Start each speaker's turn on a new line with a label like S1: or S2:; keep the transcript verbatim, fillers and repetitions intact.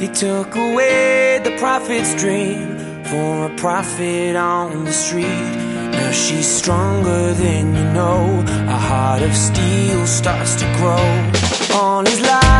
S1: They took away the prophet's dream for a prophet on the street. Now she's stronger than you know. A heart of steel starts to grow on his life.